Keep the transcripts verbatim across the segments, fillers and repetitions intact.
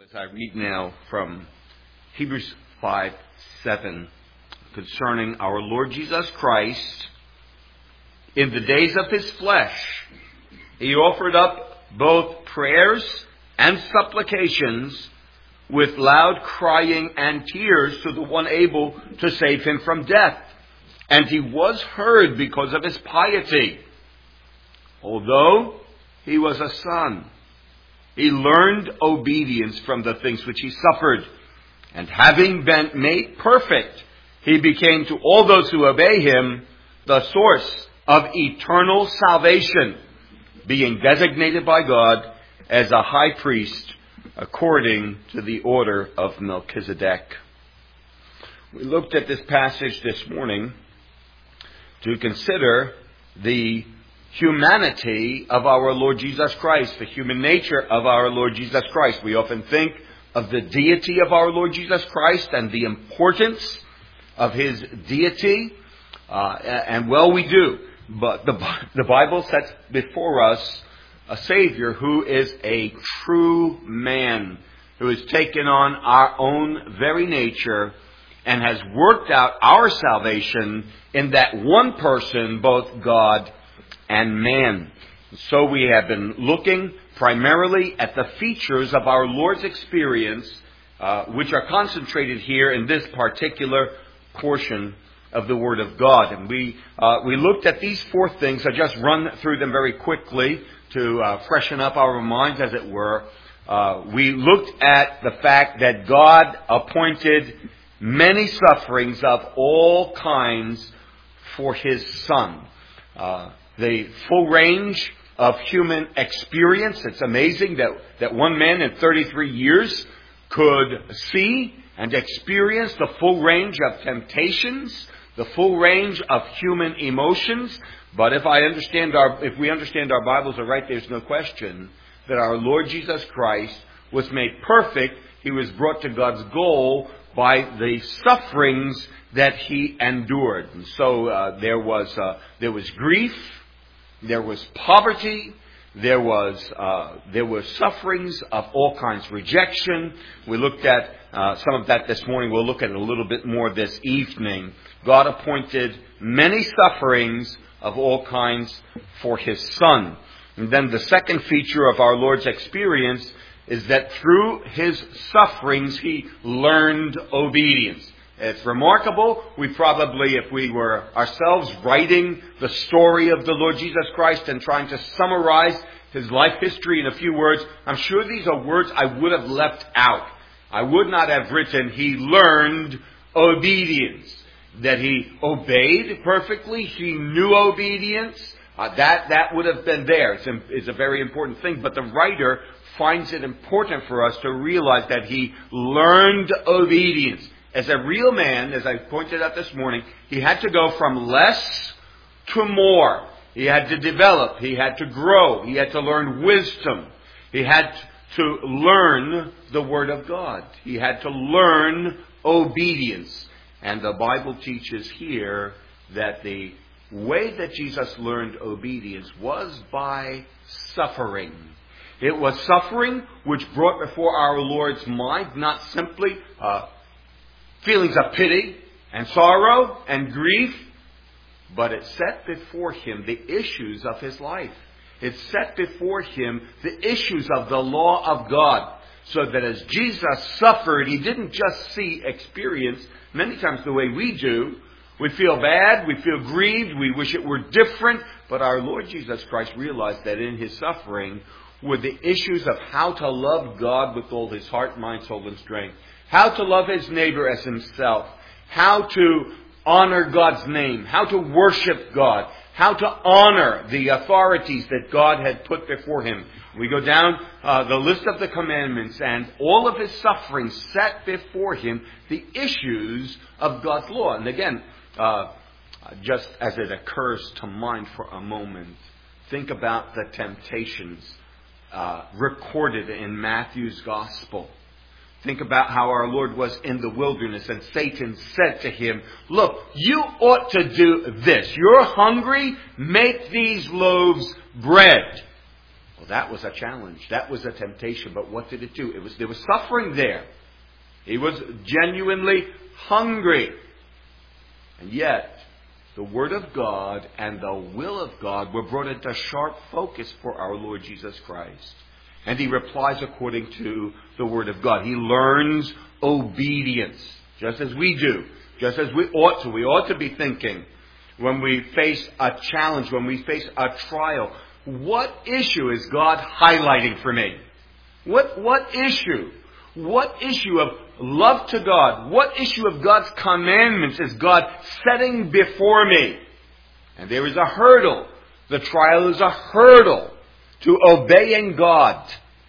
As I read now from Hebrews five seven concerning our Lord Jesus Christ, in the days of his flesh, he offered up both prayers and supplications with loud crying and tears to the one able to save him from death. And he was heard because of his piety. Although he was a son, he learned obedience from the things which he suffered. And having been made perfect, he became to all those who obey him the source of eternal salvation, being designated by God as a high priest according to the order of Melchizedek. We looked at this passage this morning to consider the humanity of our Lord Jesus Christ, the human nature of our Lord Jesus Christ. We often think of the deity of our Lord Jesus Christ and the importance of his deity, uh, and well we do. But the, the Bible sets before us a Savior who is a true man, who has taken on our own very nature and has worked out our salvation in that one person, both God and man. So we have been looking primarily at the features of our Lord's experience, uh, which are concentrated here in this particular portion of the Word of God. And we uh, we looked at these four things. I just run through them very quickly to uh, freshen up our minds, as it were. Uh, we looked at the fact that God appointed many sufferings of all kinds for his Son. Uh, the full range of human experience. It's amazing that, that one man in thirty-three years could see and experience the full range of temptations, the full range of human emotions. But if I understand our, if we understand our Bibles are right, there's no question that our Lord Jesus Christ was made perfect. He was brought to God's goal by the sufferings that he endured. And so uh, there was uh, there was grief, there was poverty, there was uh, there were sufferings of all kinds, rejection. We looked at uh, some of that this morning. We'll look at it a little bit more this evening. God appointed many sufferings of all kinds for his Son. And then the second feature of our Lord's experience is that through his sufferings, he learned obedience. It's remarkable. We probably, if we were ourselves writing the story of the Lord Jesus Christ and trying to summarize his life history in a few words, I'm sure these are words I would have left out. I would not have written, he learned obedience. That he obeyed perfectly, he knew obedience. Uh, that, that would have been there. It's a, it's a very important thing. But the writer finds it important for us to realize that he learned obedience. As a real man, as I pointed out this morning, he had to go from less to more. He had to develop. He had to grow. He had to learn wisdom. He had to learn the Word of God. He had to learn obedience. And the Bible teaches here that the way that Jesus learned obedience was by suffering. It was suffering which brought before our Lord's mind not simply uh, feelings of pity and sorrow and grief, but it set before him the issues of his life. It set before him the issues of the law of God. So that as Jesus suffered, he didn't just see, experience, many times the way we do. We feel bad, we feel grieved, we wish it were different. But our Lord Jesus Christ realized that in his suffering were the issues of how to love God with all his heart, mind, soul, and strength. How to love his neighbor as himself. How to honor God's name. How to worship God. How to honor the authorities that God had put before him. We go down uh, the list of the commandments, and all of his suffering set before him the issues of God's law. And again, uh, just as it occurs to mind for a moment, think about the temptations uh, recorded in Matthew's Gospel. Think about how our Lord was in the wilderness and Satan said to him, look, you ought to do this. You're hungry? Make these loaves bread. Well, that was a challenge. That was a temptation. But what did it do? It was there was suffering there. He was genuinely hungry. And yet, the Word of God and the will of God were brought into sharp focus for our Lord Jesus Christ. And he replies according to the Word of God. He learns obedience, just as we do, just as we ought to. We ought to be thinking when we face a challenge, when we face a trial, what issue is God highlighting for me? What, what issue? What issue of love to God? What issue of God's commandments is God setting before me? And there is a hurdle. The trial is a hurdle to obeying God.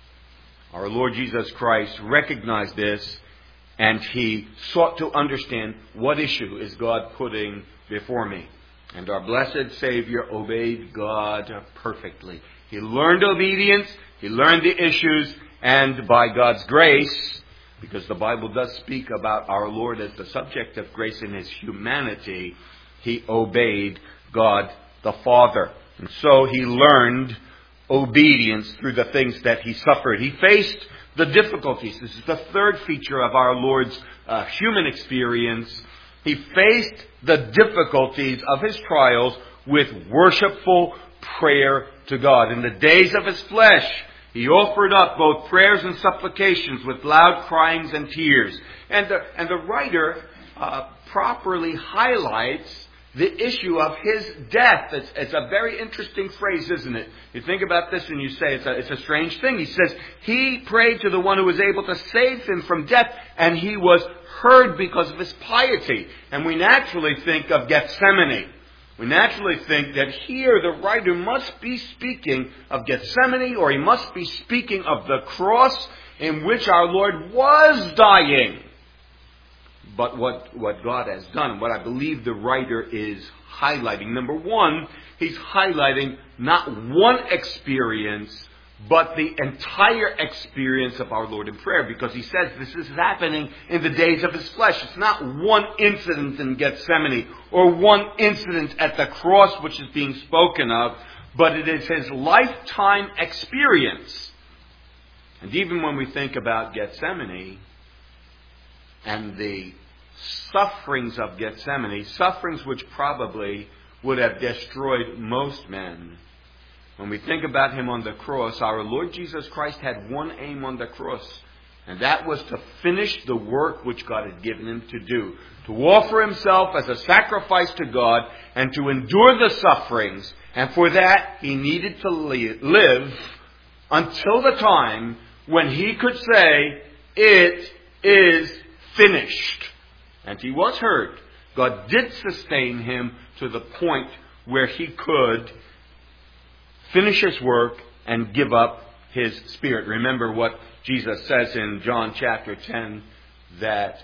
Our Lord Jesus Christ recognized this, and he sought to understand what issue is God putting before me. And our blessed Savior obeyed God perfectly. He learned obedience, he learned the issues, and by God's grace, because the Bible does speak about our Lord as the subject of grace in his humanity, he obeyed God the Father. And so he learned obedience through the things that he suffered. He faced the difficulties. This is the third feature of our Lord's uh, human experience. He faced the difficulties of his trials with worshipful prayer to God. In the days of his flesh, he offered up both prayers and supplications with loud cryings and tears. And the, and the writer uh, properly highlights the issue of his death. It's, it's a very interesting phrase, isn't it? You think about this and you say it's a, it's a strange thing. He says, he prayed to the one who was able to save him from death, and he was heard because of his piety. And we naturally think of Gethsemane. We naturally think that here the writer must be speaking of Gethsemane, or he must be speaking of the cross in which our Lord was dying. But what, what God has done, what I believe the writer is highlighting, number one, he's highlighting not one experience, but the entire experience of our Lord in prayer, because he says this is happening in the days of his flesh. It's not one incident in Gethsemane or one incident at the cross which is being spoken of, but it is his lifetime experience. And even when we think about Gethsemane and the sufferings of Gethsemane, sufferings which probably would have destroyed most men, when we think about him on the cross, our Lord Jesus Christ had one aim on the cross, and that was to finish the work which God had given him to do, to offer himself as a sacrifice to God and to endure the sufferings. And for that, he needed to live until the time when he could say, "It is finished." And he was heard. God did sustain him to the point where he could finish his work and give up his spirit. Remember what Jesus says in John chapter ten, that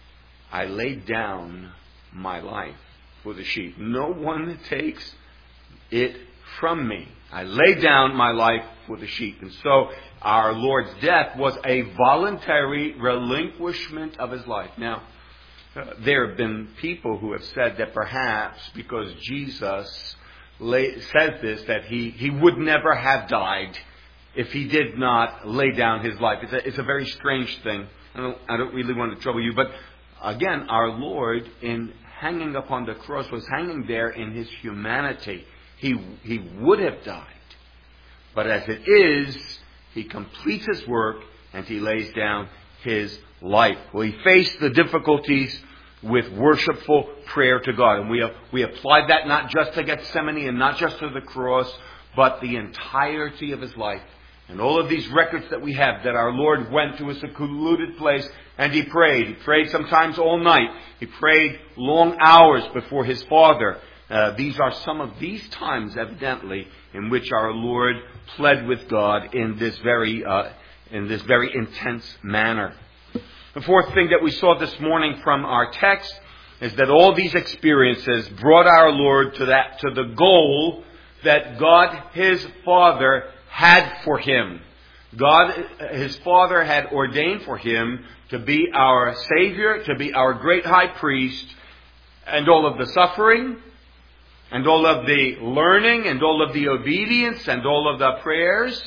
I laid down my life for the sheep. No one takes it from me. I laid down my life for the sheep. And so our Lord's death was a voluntary relinquishment of his life. Now, uh, there have been people who have said that perhaps because Jesus lay, says this, that he, he would never have died if he did not lay down his life. It's a, it's a very strange thing. I don't, I don't really want to trouble you. But again, our Lord, in hanging upon the cross, was hanging there in his humanity. He, he would have died. But as it is, he completes his work and he lays down his life. Well, he faced the difficulties with worshipful prayer to God. And we have, we applied that not just to Gethsemane and not just to the cross, but the entirety of his life. And all of these records that we have, that our Lord went to a secluded place and he prayed. He prayed sometimes all night. He prayed long hours before his Father. Uh, these are some of these times, evidently, in which our Lord pled with God in this very, uh, in this very intense manner. The fourth thing that we saw this morning from our text is that all these experiences brought our Lord to that, to the goal that God, his Father, had for him. God, his Father, had ordained for him to be our Savior, to be our great high priest, and all of the suffering, and all of the learning, and all of the obedience, and all of the prayers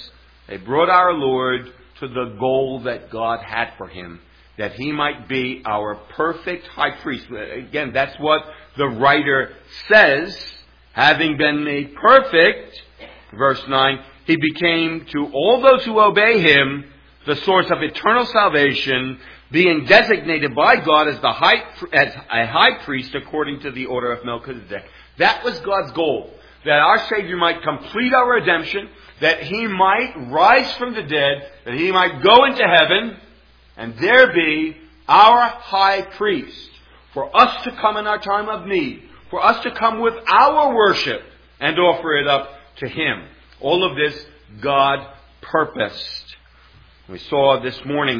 They brought our Lord to the goal that God had for him, that he might be our perfect high priest. Again, that's what the writer says. Having been made perfect, verse nine, he became to all those who obey him the source of eternal salvation, being designated by God as the high, as a high priest according to the order of Melchizedek. That was God's goal, that our Savior might complete our redemption, that he might rise from the dead, that he might go into heaven, and there be our high priest, for us to come in our time of need, for us to come with our worship and offer it up to him. All of this God purposed. We saw this morning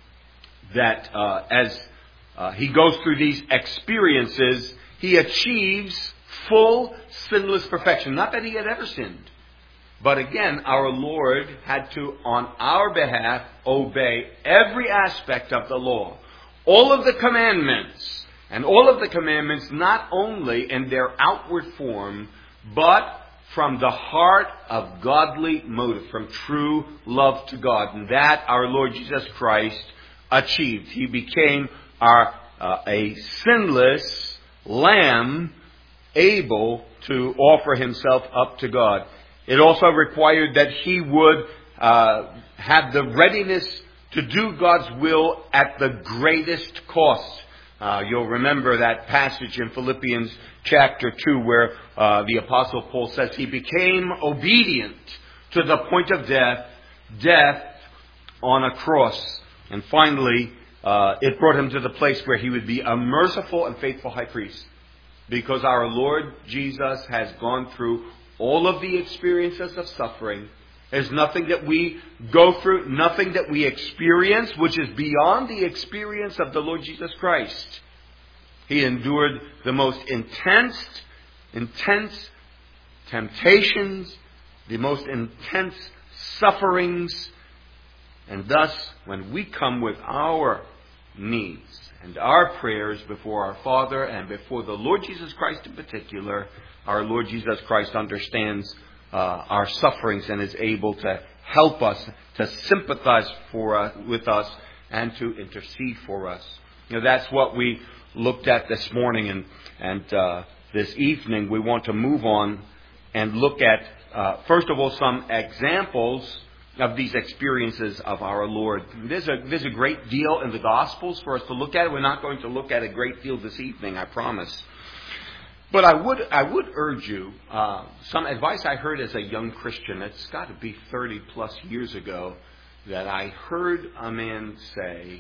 that uh, as uh, he goes through these experiences, he achieves full sinless perfection. Not that he had ever sinned. But again, our Lord had to, on our behalf, obey every aspect of the law. All of the commandments. And all of the commandments, not only in their outward form, but from the heart of godly motive, from true love to God. And that our Lord Jesus Christ achieved. He became our uh, a sinless lamb, able to offer himself up to God. It also required that he would uh, have the readiness to do God's will at the greatest cost. Uh, you'll remember that passage in Philippians chapter two where uh, the Apostle Paul says he became obedient to the point of death, death on a cross. And finally, uh, it brought him to the place where he would be a merciful and faithful high priest. Because our Lord Jesus has gone through all of the experiences of suffering. There's nothing that we go through, nothing that we experience, which is beyond the experience of the Lord Jesus Christ. He endured the most intense, intense temptations, the most intense sufferings. And thus, when we come with our needs and our prayers before our Father and before the Lord Jesus Christ in particular, our Lord Jesus Christ understands Uh, our sufferings and is able to help us, to sympathize for uh, with us, and to intercede for us. You know, that's what we looked at this morning, and and uh, this evening we want to move on and look at uh, first of all some examples of these experiences of our Lord. There's a there's a great deal in the Gospels for us to look at. We're not going to look at a great deal this evening, I promise. But I would I would urge you, uh, some advice I heard as a young Christian, it's got to be thirty plus years ago, that I heard a man say,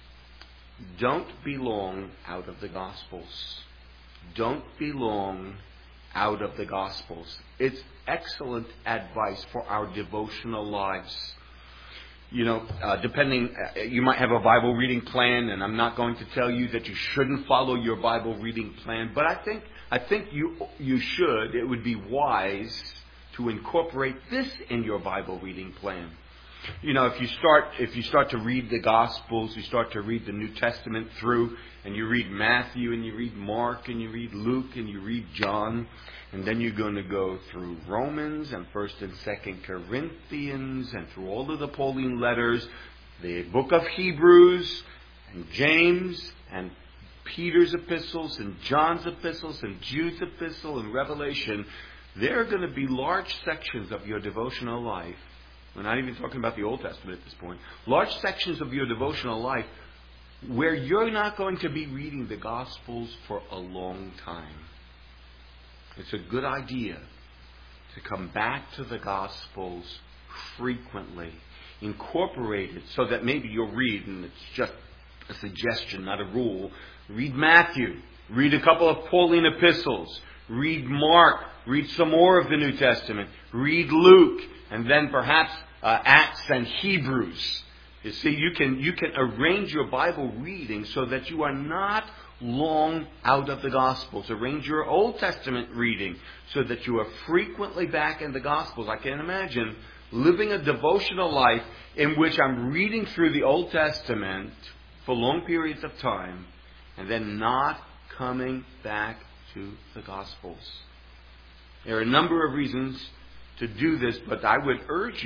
don't be long out of the Gospels. Don't be long out of the Gospels. It's excellent advice for our devotional lives. You know, uh, depending, uh, you might have a Bible reading plan, and I'm not going to tell you that you shouldn't follow your Bible reading plan, but I think I think you you should. It would be wise to incorporate this in your Bible reading plan. You know, if you start if you start to read the Gospels, you start to read the New Testament through, and you read Matthew, and you read Mark, and you read Luke, and you read John, and then you're going to go through Romans and First and Second Corinthians, and through all of the Pauline letters, the book of Hebrews, and James, and Peter's epistles, and John's epistles, and Jude's epistle, and Revelation. There are going to be large sections of your devotional life. We're not even talking about the Old Testament at this point. Large sections of your devotional life where you're not going to be reading the Gospels for a long time. It's a good idea to come back to the Gospels frequently. Incorporate it so that maybe you'll read, and it's just a suggestion, not a rule. Read Matthew. Read a couple of Pauline epistles. Read Mark. Read some more of the New Testament. Read Luke. And then perhaps uh, Acts and Hebrews. You see, you can you can arrange your Bible reading so that you are not long out of the Gospels. Arrange your Old Testament reading so that you are frequently back in the Gospels. I can imagine living a devotional life in which I'm reading through the Old Testament for long periods of time and then not coming back to the Gospels. There are a number of reasons to do this, but I would urge you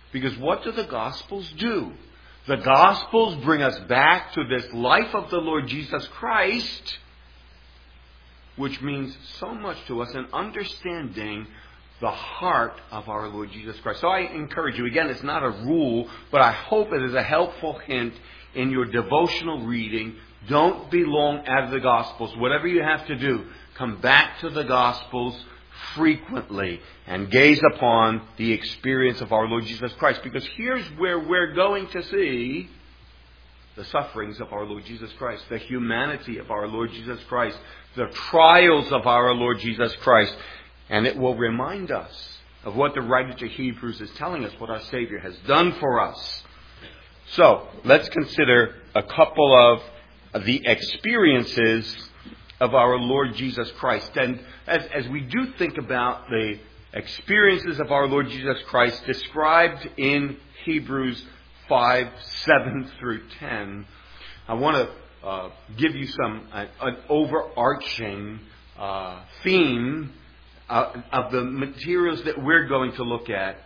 Because what do the Gospels do? The Gospels bring us back to this life of the Lord Jesus Christ, which means so much to us in understanding the heart of our Lord Jesus Christ. So I encourage you, again, it's not a rule, but I hope it is a helpful hint in your devotional reading. Don't be long out of the Gospels. Whatever you have to do, come back to the Gospels frequently and gaze upon the experience of our Lord Jesus Christ. Because here's where we're going to see the sufferings of our Lord Jesus Christ, the humanity of our Lord Jesus Christ, the trials of our Lord Jesus Christ. And it will remind us of what the writer to Hebrews is telling us, what our Savior has done for us. So, let's consider a couple of the experiences of our Lord Jesus Christ. And as, as we do think about the experiences of our Lord Jesus Christ described in Hebrews five, seven through ten, I want to uh, give you some uh, an overarching uh, theme uh, of the materials that we're going to look at.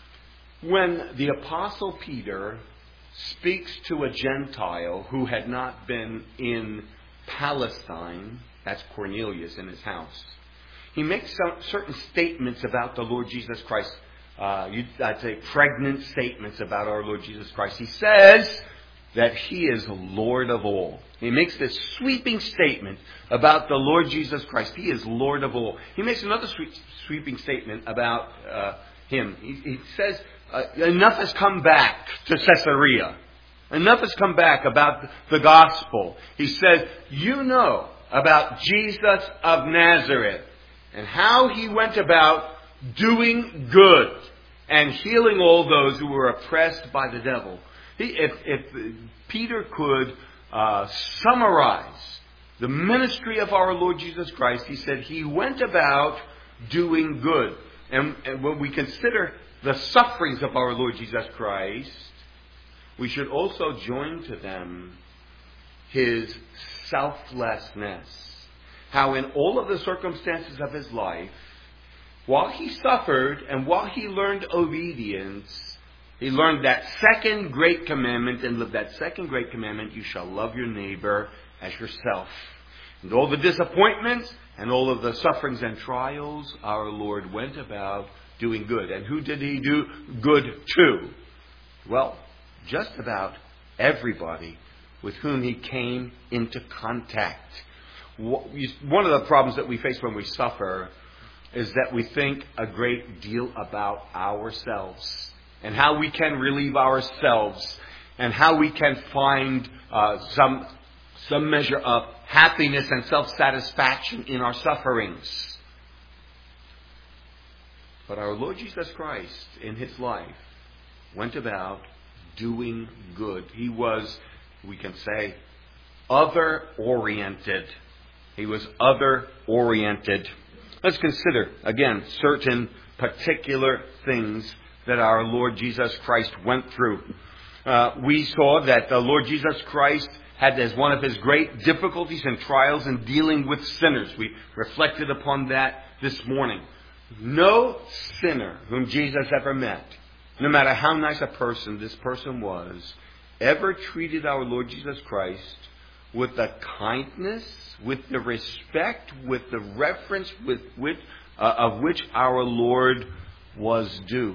When the Apostle Peter speaks to a Gentile who had not been in Palestine, that's Cornelius in his house, he makes some certain statements about the Lord Jesus Christ. Uh, you, I'd say pregnant statements about our Lord Jesus Christ. He says that He is Lord of all. He makes this sweeping statement about the Lord Jesus Christ. He is Lord of all. He makes another sweep, sweeping statement about uh, Him. He, he says, uh, enough has come back to Caesarea. Enough has come back about the gospel. He says, you know about Jesus of Nazareth and how He went about doing good and healing all those who were oppressed by the devil. He, if, if Peter could uh, summarize the ministry of our Lord Jesus Christ, he said He went about doing good. And, and when we consider the sufferings of our Lord Jesus Christ, we should also join to them His selflessness. How in all of the circumstances of His life, while He suffered and while He learned obedience, He learned that second great commandment, and lived that second great commandment, you shall love your neighbor as yourself. And all the disappointments and all of the sufferings and trials, our Lord went about doing good. And who did He do good to? Well, just about everybody with whom He came into contact. One of the problems that we face when we suffer is that we think a great deal about ourselves and how we can relieve ourselves and how we can find uh, some some measure of happiness and self-satisfaction in our sufferings. But our Lord Jesus Christ, in His life, went about doing good. He was, we can say, other-oriented. He was other-oriented. Let's consider, again, certain particular things that our Lord Jesus Christ went through. Uh, we saw that the Lord Jesus Christ had as one of His great difficulties and trials in dealing with sinners. We reflected upon that this morning. No sinner whom Jesus ever met, no matter how nice a person this person was, ever treated our Lord Jesus Christ with the kindness, with the respect, with the reverence with which, uh, of which our Lord was due.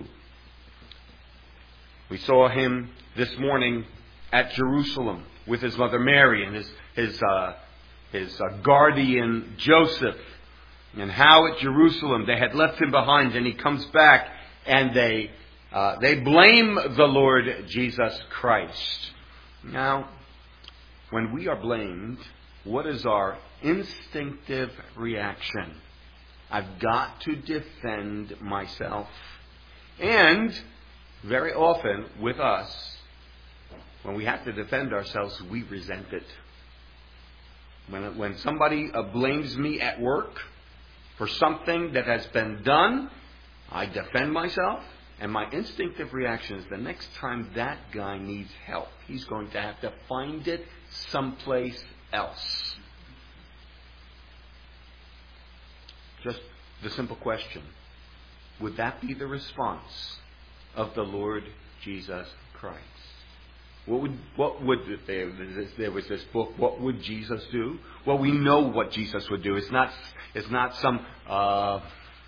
We saw Him this morning at Jerusalem with His mother Mary and His his uh, his uh, guardian Joseph, and how at Jerusalem they had left Him behind, and He comes back and they uh, they blame the Lord Jesus Christ. Now, when we are blamed, what is our instinctive reaction? I've got to defend myself. And very often with us, when we have to defend ourselves, we resent it. When, when somebody uh, blames me at work for something that has been done, I defend myself. And my instinctive reaction is the next time that guy needs help, he's going to have to find it someplace else. Just the simple question. Would that be the response of the Lord Jesus Christ. What would, what would, there, there was this book, What Would Jesus Do? Well, we know what Jesus would do. It's not, it's not some, uh,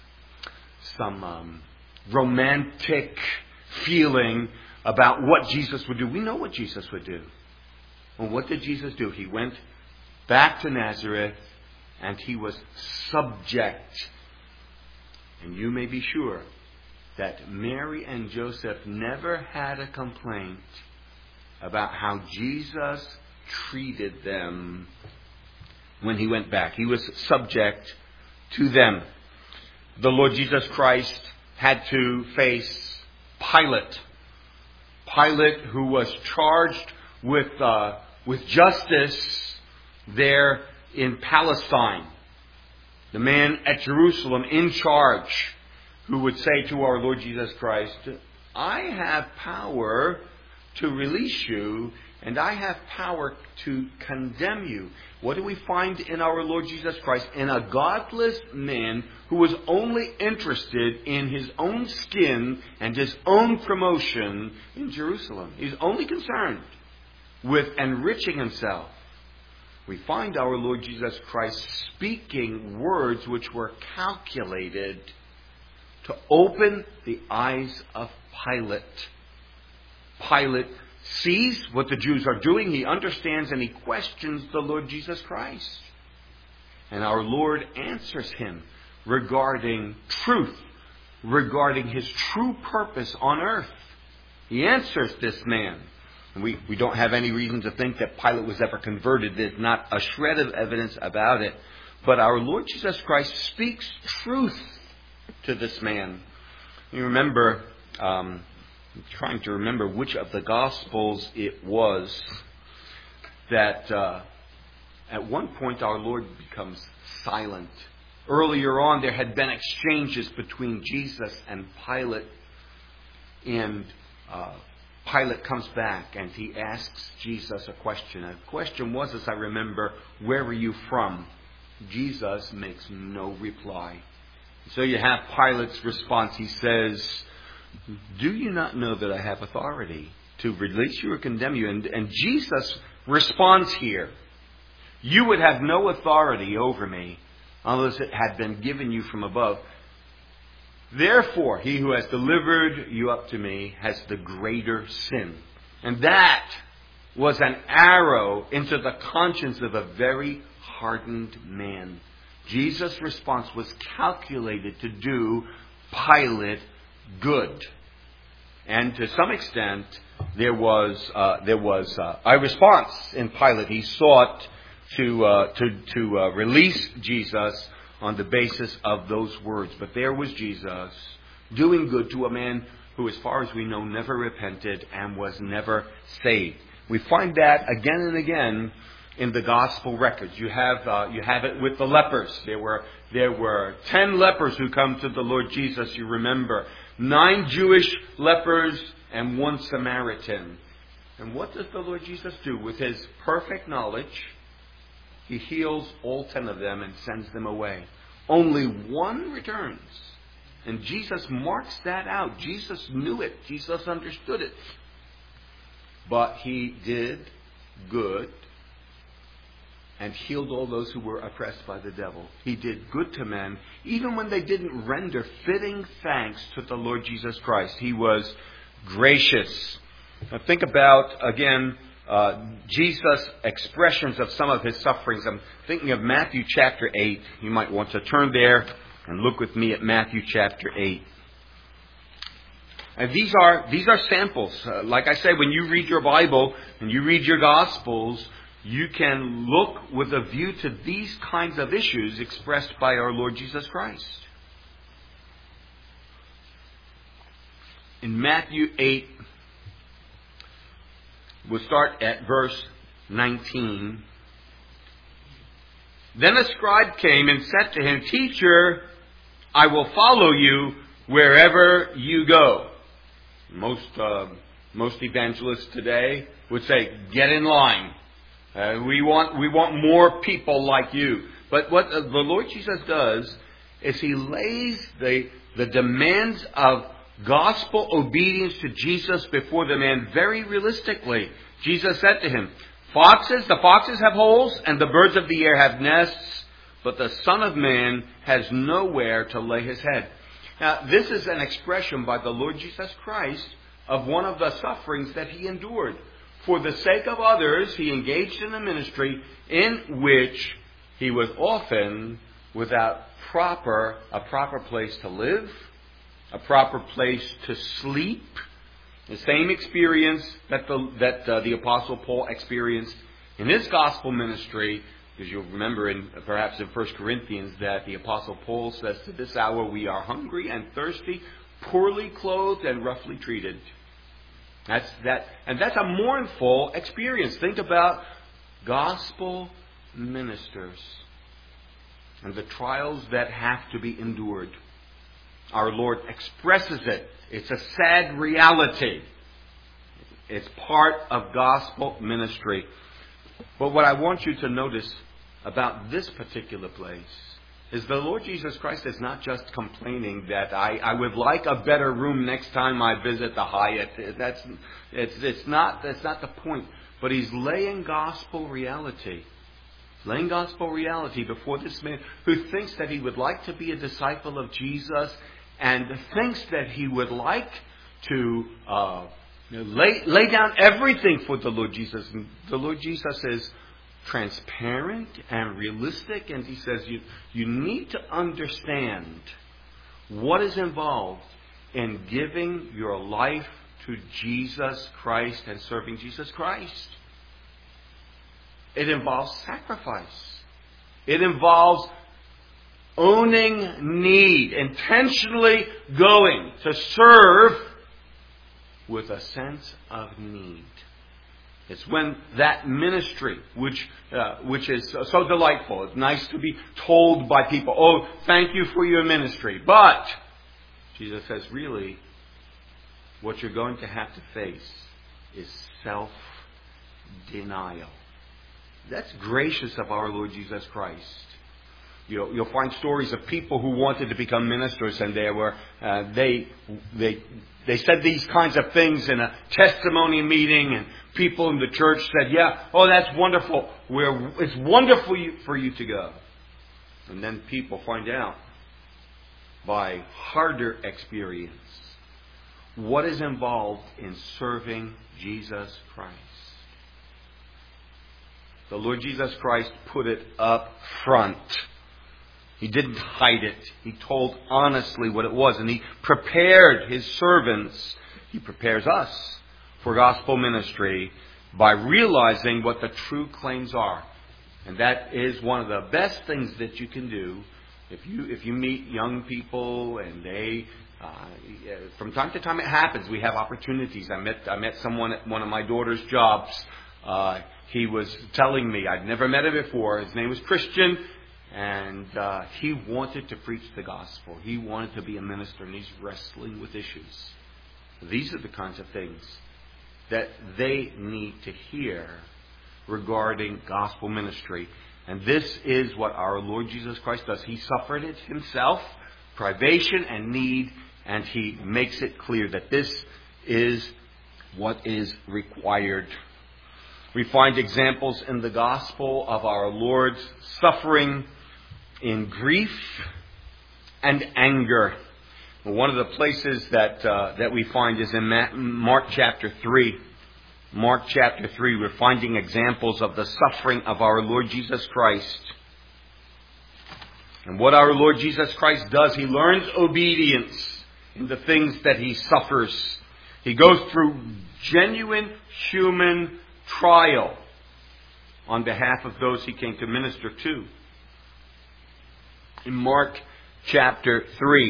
some, um, romantic feeling about what Jesus would do. We know what Jesus would do. Well, what did Jesus do? He went back to Nazareth and he was subject. And you may be sure that Mary and Joseph never had a complaint about how Jesus treated them when he went back. He was subject to them. The Lord Jesus Christ had to face Pilate. Pilate, who was charged with uh, with justice there in Palestine. The man at Jerusalem in charge, who would say to our Lord Jesus Christ, I have power to release you, and I have power to condemn you. What do we find in our Lord Jesus Christ? In a godless man who was only interested in his own skin and his own promotion in Jerusalem. He's only concerned with enriching himself. We find our Lord Jesus Christ speaking words which were calculated to open the eyes of Pilate. Pilate sees what the Jews are doing. He understands and he questions the Lord Jesus Christ. And our Lord answers him regarding truth, regarding his true purpose on earth. He answers this man. And we, we don't have any reason to think that Pilate was ever converted. There's not a shred of evidence about it. But our Lord Jesus Christ speaks truth to this man. You remember... Um, I'm trying to remember which of the Gospels it was that uh, at one point our Lord becomes silent. Earlier on there had been exchanges between Jesus and Pilate. And uh, Pilate comes back and he asks Jesus a question. And the question was, as I remember, where are you from? Jesus makes no reply. So you have Pilate's response. He says, do you not know that I have authority to release you or condemn you? And, and Jesus responds here, you would have no authority over me unless it had been given you from above. Therefore, he who has delivered you up to me has the greater sin. And that was an arrow into the conscience of a very hardened man. Jesus' response was calculated to do Pilate good. And to some extent, there was uh, there was uh, a response in Pilate. He sought to uh, to to uh, release Jesus on the basis of those words. But there was Jesus doing good to a man who, as far as we know, never repented and was never saved. We find that again and again in the gospel records. You have uh, you have it with the lepers. There were there were ten lepers who come to the Lord Jesus. You remember. Nine Jewish lepers and one Samaritan. And what does the Lord Jesus do? With his perfect knowledge, he heals all ten of them and sends them away. Only one returns. And Jesus marks that out. Jesus knew it. Jesus understood it. But he did good and healed all those who were oppressed by the devil. He did good to men, even when they didn't render fitting thanks to the Lord Jesus Christ. He was gracious. Now think about, again, uh, Jesus' expressions of some of his sufferings. I'm thinking of Matthew chapter eight. You might want to turn there and look with me at Matthew chapter eight. And these are, these are samples. Uh, like I say, when you read your Bible and you read your Gospels, you can look with a view to these kinds of issues expressed by our Lord Jesus Christ. In Matthew eight, we'll start at verse nineteen. Then a scribe came and said to him, Teacher, I will follow you wherever you go. Most, uh, most evangelists today would say, get in line. Uh, we want we want more people like you. But what the Lord Jesus does is he lays the the demands of gospel obedience to Jesus before the man very realistically. Jesus said to him, Foxes, the foxes have holes, and the birds of the air have nests, but the Son of Man has nowhere to lay his head. Now, this is an expression by the Lord Jesus Christ of one of the sufferings that he endured. For the sake of others, he engaged in a ministry in which he was often without proper a proper place to live, a proper place to sleep. The same experience that the that uh, the Apostle Paul experienced in his gospel ministry, because you'll remember in perhaps in First Corinthians that the Apostle Paul says, to this hour we are hungry and thirsty, poorly clothed and roughly treated. That's that, and that's a mournful experience. Think about gospel ministers and the trials that have to be endured. Our Lord expresses it. It's a sad reality. It's part of gospel ministry. But what I want you to notice about this particular place is the Lord Jesus Christ is not just complaining that I, I would like a better room next time I visit the Hyatt. That's it's it's not that's not the point. But he's laying gospel reality. Laying gospel reality before this man who thinks that he would like to be a disciple of Jesus and thinks that he would like to uh, you know, lay, lay down everything for the Lord Jesus. And the Lord Jesus is transparent and realistic, and he says you, you need to understand what is involved in giving your life to Jesus Christ and serving Jesus Christ. It involves sacrifice. It involves owning need, intentionally going to serve with a sense of need. It's when that ministry, which uh, which is so delightful, it's nice to be told by people, oh, thank you for your ministry. But, Jesus says, really, what you're going to have to face is self-denial. That's gracious of our Lord Jesus Christ. You'll, you'll find stories of people who wanted to become ministers, and they were uh, they they they said these kinds of things in a testimony meeting, and people in the church said, "Yeah, oh, that's wonderful. We're, it's wonderful for you to go." And then people find out by harder experience what is involved in serving Jesus Christ. The Lord Jesus Christ put it up front. He didn't hide it. He told honestly what it was. And he prepared his servants. He prepares us for gospel ministry by realizing what the true claims are. And that is one of the best things that you can do. If you if you meet young people and they, uh, from time to time it happens. We have opportunities. I met I met someone at one of my daughter's jobs. Uh, he was telling me, I'd never met him before. His name was Christian. And uh, he wanted to preach the gospel. He wanted to be a minister, and he's wrestling with issues. These are the kinds of things that they need to hear regarding gospel ministry. And this is what our Lord Jesus Christ does. He suffered it himself, privation and need, and he makes it clear that this is what is required. We find examples in the gospel of our Lord's suffering in grief and anger. One of the places that uh, that we find is in Mark chapter three. Mark chapter three, we're finding examples of the suffering of our Lord Jesus Christ. And what our Lord Jesus Christ does, he learns obedience in the things that he suffers. He goes through genuine human trial on behalf of those he came to minister to. In Mark chapter three,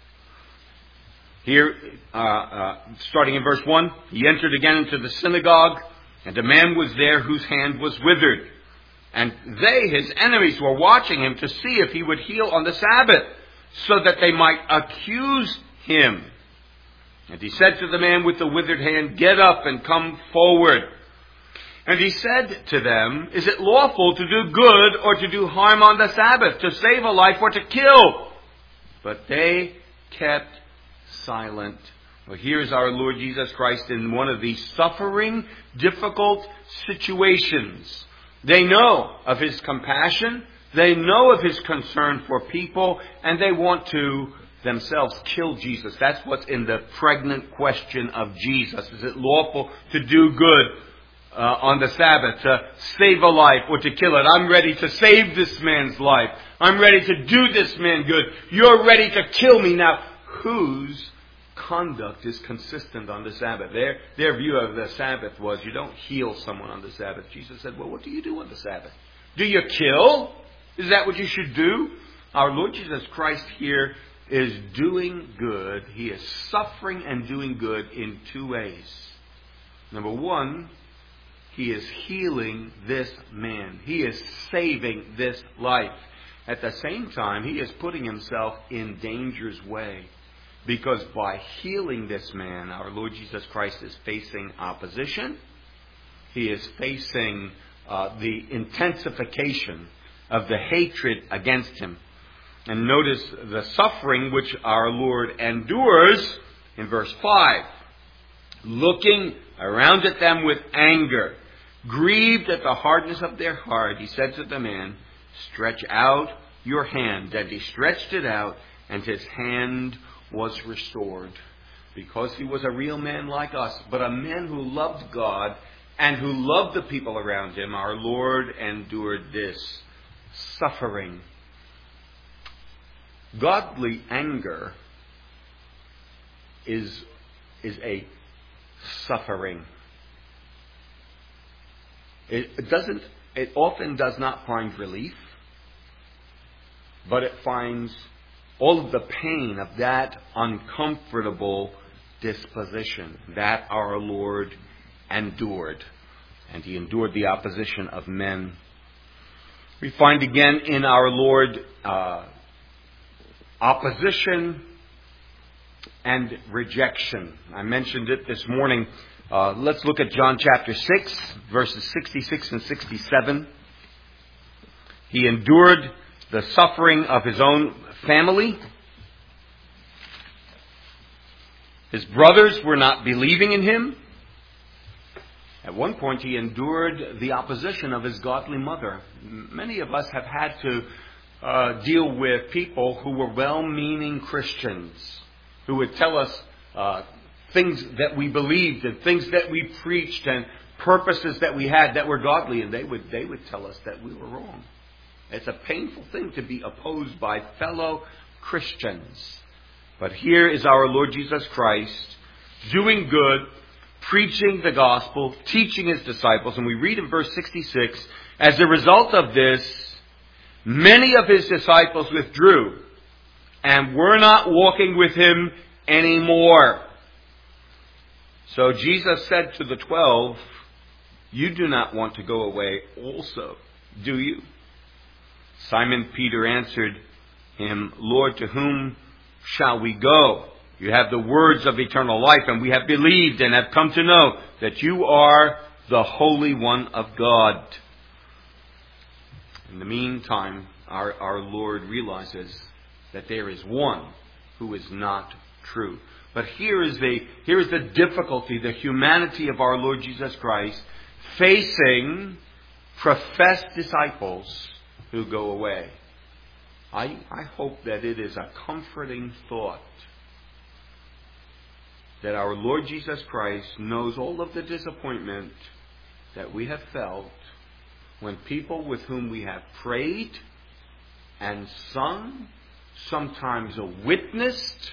here, uh, uh, starting in verse one, he entered again into the synagogue, and a man was there whose hand was withered. And they, his enemies, were watching him to see if he would heal on the Sabbath, so that they might accuse him. And he said to the man with the withered hand, "Get up and come forward." And he said to them, "Is it lawful to do good or to do harm on the Sabbath, to save a life or to kill?" But they kept silent Well, here's our Lord Jesus Christ in one of these suffering, difficult situations. They know of His compassion. They know of His concern for people. And they want to themselves kill Jesus. That's what's in the pregnant question of Jesus. Is it lawful to do good uh, on the Sabbath, to save a life or to kill it? I'm ready to save this man's life. I'm ready to do this man good. You're ready to kill me. Now, whose conduct is consistent on the Sabbath? Their, their view of the Sabbath was you don't heal someone on the Sabbath. Jesus said, well, what do you do on the Sabbath? Do you kill? Is that what you should do? Our Lord Jesus Christ here is doing good. He is suffering and doing good in two ways. Number one, He is healing this man. He is saving this life. At the same time, He is putting Himself in danger's way. Because by healing this man, our Lord Jesus Christ is facing opposition. He is facing uh, the intensification of the hatred against Him. And notice the suffering which our Lord endures in verse five. Looking around at them with anger, grieved at the hardness of their heart, He said to the man, stretch out your hand. And he stretched it out, and his hand was restored. Because he was a real man like us, but a man who loved God and who loved the people around him, our Lord endured this suffering. Godly anger is, is a suffering. It, it doesn't, it often does not find relief, but it finds all of the pain of that uncomfortable disposition that our Lord endured. And He endured the opposition of men. We find again in our Lord uh, opposition and rejection. I mentioned it this morning. Uh, let's look at John chapter six, verses sixty-six and sixty-seven. He endured the suffering of His own family. His brothers were not believing in Him. At one point, He endured the opposition of His godly mother. Many of us have had to uh, deal with people who were well-meaning Christians, who would tell us uh, things that we believed and things that we preached and purposes that we had that were godly, and they would they would tell us that we were wrong. It's a painful thing to be opposed by fellow Christians. But here is our Lord Jesus Christ doing good, preaching the gospel, teaching His disciples. And we read in verse sixty-six, as a result of this, many of His disciples withdrew and were not walking with Him anymore. So Jesus said to the twelve, you do not want to go away also, do you? Simon Peter answered Him, Lord, to whom shall we go? You have the words of eternal life, and we have believed and have come to know that You are the Holy One of God. In the meantime, our, our Lord realizes that there is one who is not true. But here is the, here is the difficulty, the humanity of our Lord Jesus Christ facing professed disciples who go away. I, I hope that it is a comforting thought that our Lord Jesus Christ knows all of the disappointment that we have felt when people with whom we have prayed and sung, sometimes witnessed,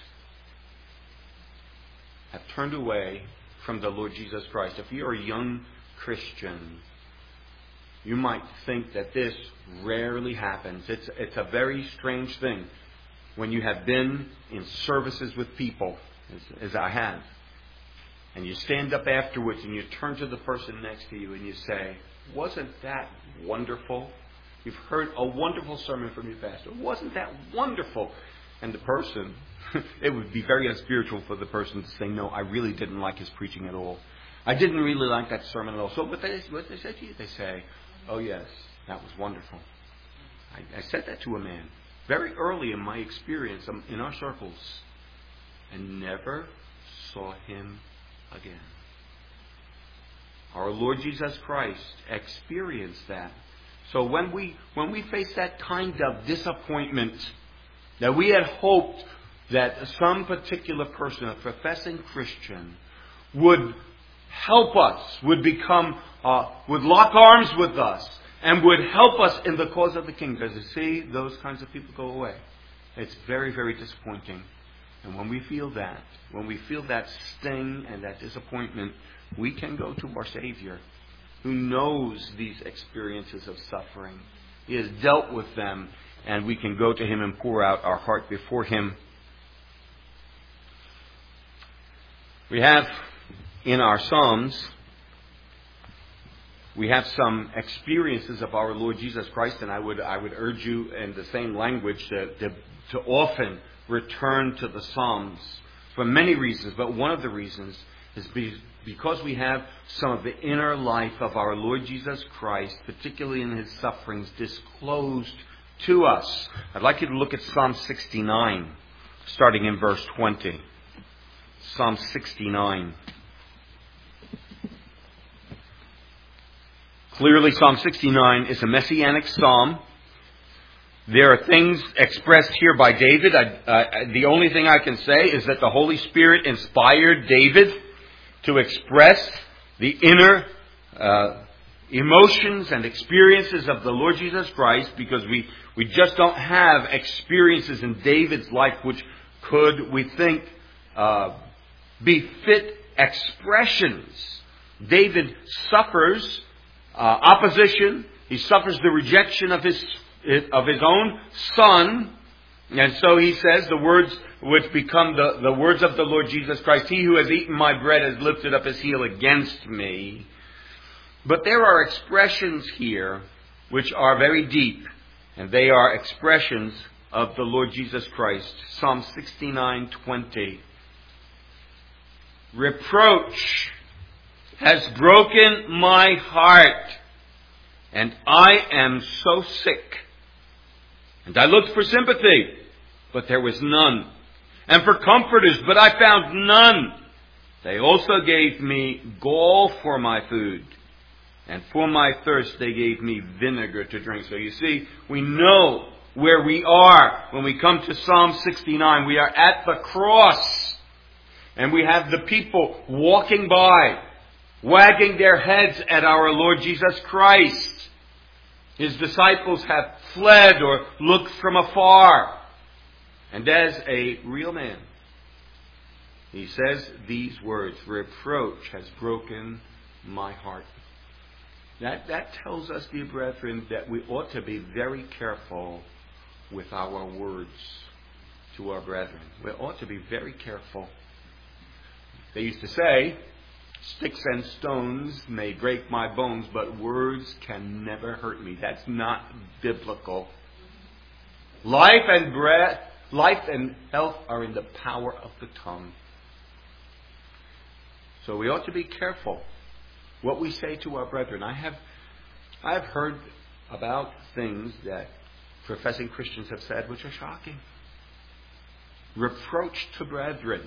have turned away from the Lord Jesus Christ. If you're a young Christian, you might think that this rarely happens. It's, it's a very strange thing when you have been in services with people, as, as I have, and you stand up afterwards and you turn to the person next to you and you say, wasn't that wonderful? You've heard a wonderful sermon from your pastor. Wasn't that wonderful? And the person, it would be very unspiritual for the person to say, no, I really didn't like his preaching at all. I didn't really like that sermon at all. So what they, what they say to you, they say, oh yes, that was wonderful. I, I said that to a man very early in my experience in our circles, and never saw him again. Our Lord Jesus Christ experienced that. So when we when we face that kind of disappointment, that we had hoped that some particular person, a professing Christian, would help us, would become, uh, would lock arms with us, and would help us in the cause of the kingdom. To see those kinds of people go away, it's very, very disappointing. And when we feel that, when we feel that sting and that disappointment, we can go to our Savior, who knows these experiences of suffering. He has dealt with them, and we can go to Him and pour out our heart before Him. We have in our Psalms, we have some experiences of our Lord Jesus Christ, and I would I would urge you in the same language to, to, to often return to the Psalms for many reasons, but one of the reasons is be, because we have some of the inner life of our Lord Jesus Christ, particularly in His sufferings, disclosed to us. I'd like you to look at Psalm sixty-nine, starting in verse twenty. Psalm sixty-nine. Clearly, Psalm sixty-nine is a messianic psalm. There are things expressed here by David. I, uh, the only thing I can say is that the Holy Spirit inspired David to express the inner uh, emotions and experiences of the Lord Jesus Christ, because we, we just don't have experiences in David's life which could, we think, uh, be fit expressions. David suffers uh, opposition. He suffers the rejection of his of his own son. And so he says the words which become the, the words of the Lord Jesus Christ, "He who has eaten my bread has lifted up his heel against me." But there are expressions here which are very deep, and they are expressions of the Lord Jesus Christ. Psalm sixty-nine twenty. "Reproach has broken my heart, and I am so sick. And I looked for sympathy, but there was none. And for comforters, but I found none. They also gave me gall for my food, and for my thirst they gave me vinegar to drink." So you see, we know where we are when we come to Psalm sixty-nine. We are at the cross, and we have the people walking by, wagging their heads at our Lord Jesus Christ. His disciples have fled or looked from afar. And as a real man, he says these words, "Reproach has broken my heart." That, that tells us, dear brethren, that we ought to be very careful with our words to our brethren. We ought to be very careful. They used to say, "Sticks and stones may break my bones, but words can never hurt me." That's not biblical. Life and breath, life and health are in the power of the tongue. So we ought to be careful what we say to our brethren. I have, I have heard about things that professing Christians have said which are shocking. Reproach to brethren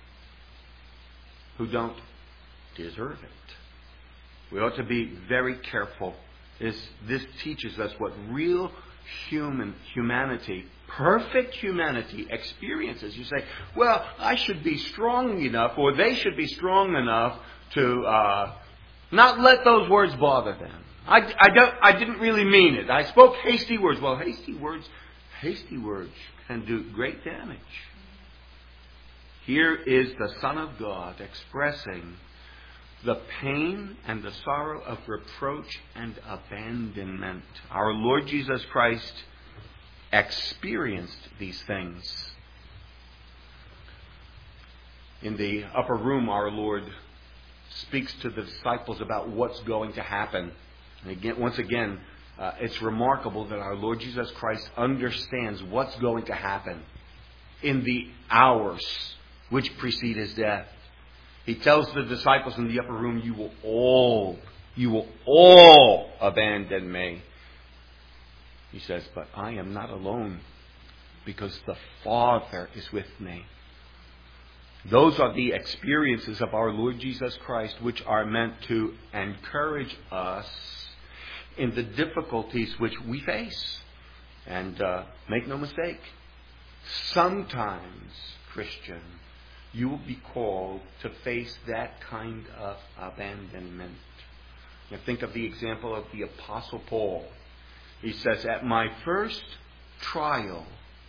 who don't deserve it. We ought to be very careful. This, this teaches us what real human humanity, perfect humanity, experiences. You say, "Well, I should be strong enough, or they should be strong enough to uh, not let those words bother them. I, I don't. I didn't really mean it. I spoke hasty words." Well, hasty words, hasty words can do great damage. Here is the Son of God expressing the pain and the sorrow of reproach and abandonment. Our Lord Jesus Christ experienced these things. In the upper room, our Lord speaks to the disciples about what's going to happen. And again, once again, uh, it's remarkable that our Lord Jesus Christ understands what's going to happen in the hours which precede His death. He tells the disciples in the upper room, "You will all, you will all abandon me." He says, "But I am not alone, because the Father is with me." Those are the experiences of our Lord Jesus Christ which are meant to encourage us in the difficulties which we face. And uh, make no mistake, sometimes, Christian, you will be called to face that kind of abandonment. Now think of the example of the Apostle Paul. He says, at my first trial,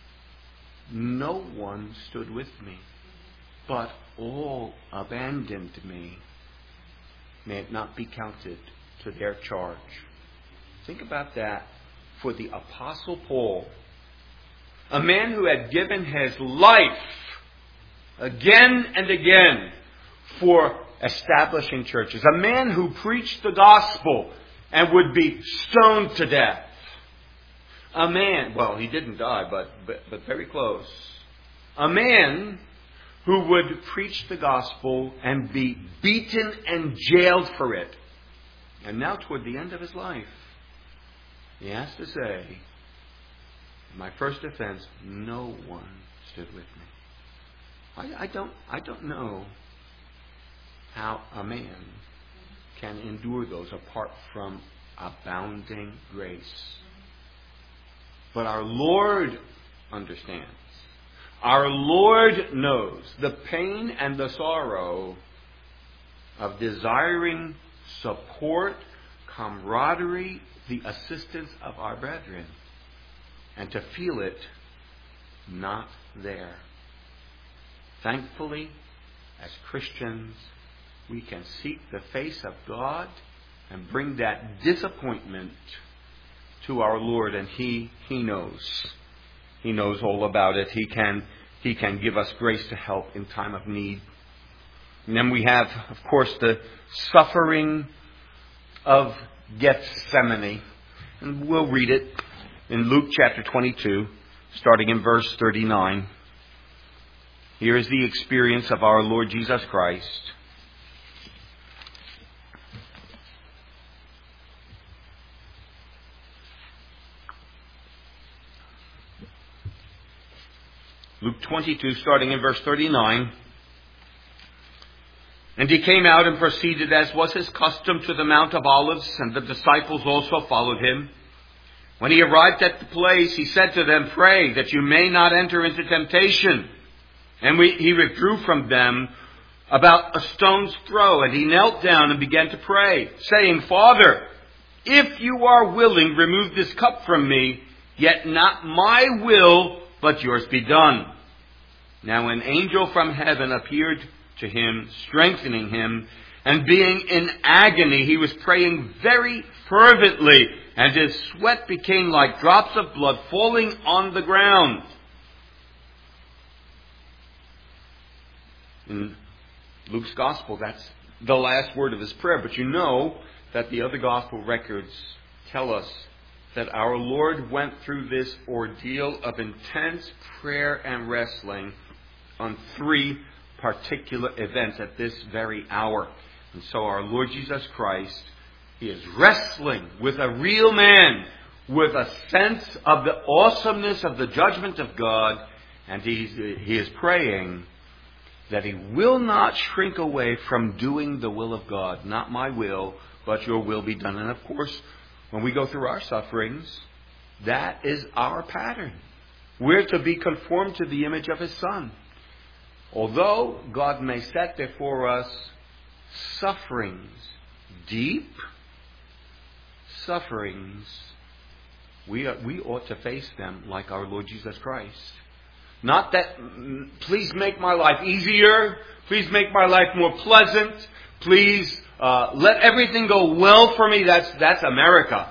no one stood with me, but all abandoned me. May it not be counted to their charge. Think about that for the Apostle Paul, a man who had given his life again and again for establishing churches, a man who preached the gospel and would be stoned to death. A man, well, he didn't die, but, but, but very close. A man who would preach the gospel and be beaten and jailed for it. And now toward the end of his life, he has to say, my first offense, no one stood with me. I, I don't I don't know how a man can endure those apart from abounding grace. But our Lord understands. Our Lord knows the pain and the sorrow of desiring support, camaraderie, the assistance of our brethren, and to feel it not there. Thankfully, as Christians, we can seek the face of God and bring that disappointment to our Lord, and He He knows. He knows all about it. He can He can give us grace to help in time of need. And then we have, of course, the suffering of Gethsemane. And we'll read it in Luke chapter twenty-two, starting in verse thirty-nine. Here is the experience of our Lord Jesus Christ. Luke twenty-two, starting in verse thirty-nine. And he came out and proceeded, as was his custom, to the Mount of Olives, and the disciples also followed him. When he arrived at the place, he said to them, pray that you may not enter into temptation. And we, he withdrew from them about a stone's throw, and he knelt down and began to pray, saying, Father, if you are willing, remove this cup from me, yet not my will, but yours be done. Now an angel from heaven appeared to him, strengthening him, and being in agony, he was praying very fervently, and his sweat became like drops of blood falling on the ground. In Luke's gospel, that's the last word of his prayer, but you know that the other gospel records tell us that our Lord went through this ordeal of intense prayer and wrestling on three particular events at this very hour. And so our Lord Jesus Christ, He is wrestling with a real man, with a sense of the awesomeness of the judgment of God, and he's, he is praying that he will not shrink away from doing the will of God. Not my will, but your will be done. And of course, when we go through our sufferings, that is our pattern. We're to be conformed to the image of His Son. Although God may set before us sufferings, deep sufferings, we are, we ought to face them like our Lord Jesus Christ. Not that, please make my life easier, please make my life more pleasant, please uh, let everything go well for me. That's that's America.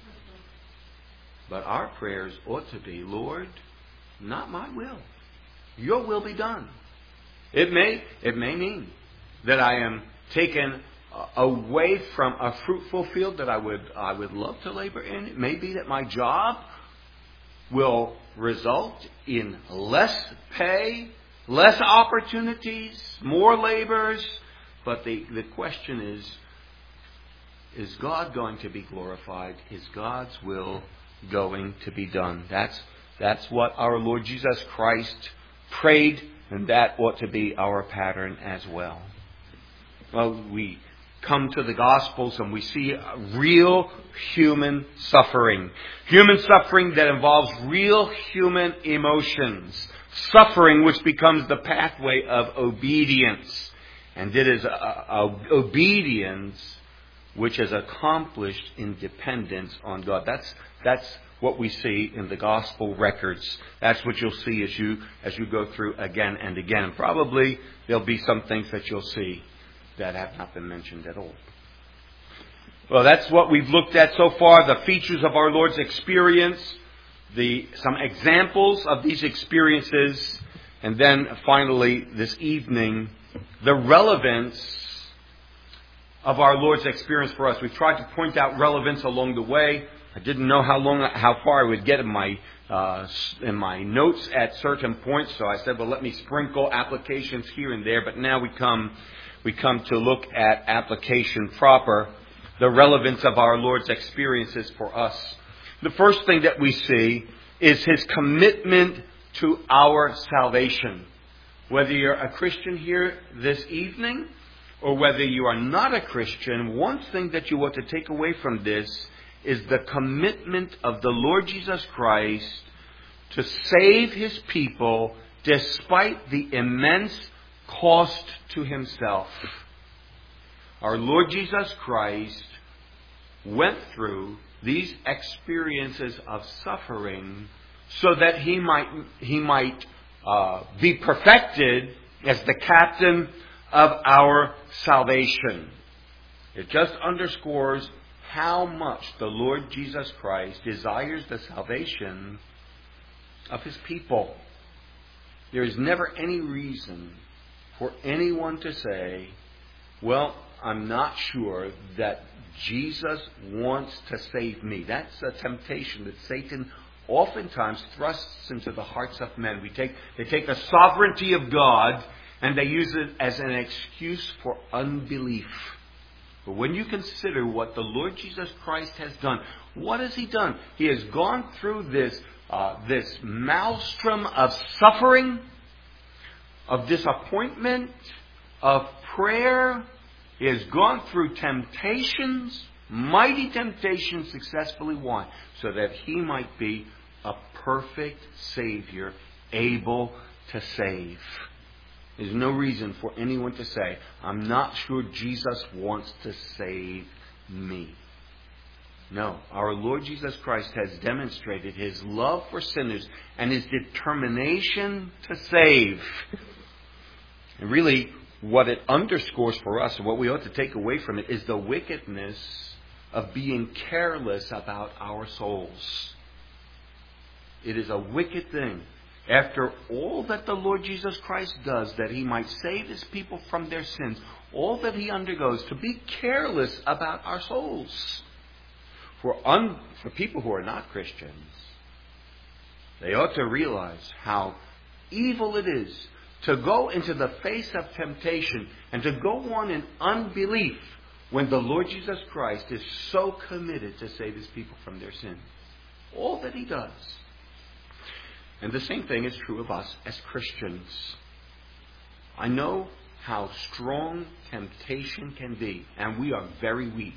But our prayers ought to be, Lord, not my will, your will be done. It may it may mean that I am taken away from a fruitful field that I would I would love to labor in. It may be that my job will result in less pay, less opportunities, more labors. But the, the question is, is God going to be glorified? Is God's will going to be done? That's, that's what our Lord Jesus Christ prayed And that ought to be our pattern as well. Well, we come to the Gospels and we see real human suffering. Human suffering that involves real human emotions. Suffering which becomes the pathway of obedience. And it is a, a obedience which is accomplished in dependence on God. That's that's what we see in the gospel records. That's what you'll see as you as you go through again and again. And probably there'll be some things that you'll see that have not been mentioned at all. Well, that's what we've looked at so far, the features of our Lord's experience, the some examples of these experiences, and then finally this evening, the relevance of our Lord's experience for us. We've tried to point out relevance along the way. I didn't know how long, how far I would get in my uh, in my notes at certain points, so I said, well, let me sprinkle applications here and there. But now we come we come to look at application proper, the relevance of our Lord's experiences for us. The first thing that we see is His commitment to our salvation. Whether you're a Christian here this evening, or whether you are not a Christian, one thing that you ought to take away from this is the commitment of the Lord Jesus Christ to save His people despite the immense cost to Himself. Our Lord Jesus Christ went through these experiences of suffering so that He might, he might uh, be perfected as the captain of our salvation. It just underscores how much the Lord Jesus Christ desires the salvation of His people. There is never any reason for anyone to say, well, I'm not sure that Jesus wants to save me. That's a temptation that Satan oftentimes thrusts into the hearts of men. We take, they take the sovereignty of God and they use it as an excuse for unbelief. But when you consider what the Lord Jesus Christ has done, what has He done? He has gone through this, uh, this maelstrom of suffering, of disappointment, of prayer. He has gone through temptations, mighty temptations successfully won, so that He might be a perfect Savior, able to save. There's no reason for anyone to say, I'm not sure Jesus wants to save me. No, our Lord Jesus Christ has demonstrated His love for sinners and His determination to save. And really, what it underscores for us, and what we ought to take away from it, is the wickedness of being careless about our souls. It is a wicked thing. After all that the Lord Jesus Christ does, that He might save His people from their sins, all that He undergoes, to be careless about our souls. For, un, for people who are not Christians, they ought to realize how evil it is to go into the face of temptation and to go on in unbelief when the Lord Jesus Christ is so committed to save His people from their sins. All that He does. And the same thing is true of us as Christians. I know how strong temptation can be, and we are very weak.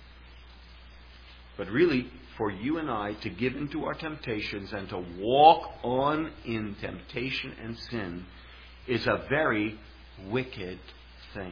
But really, for you and I to give into our temptations and to walk on in temptation and sin is a very wicked thing.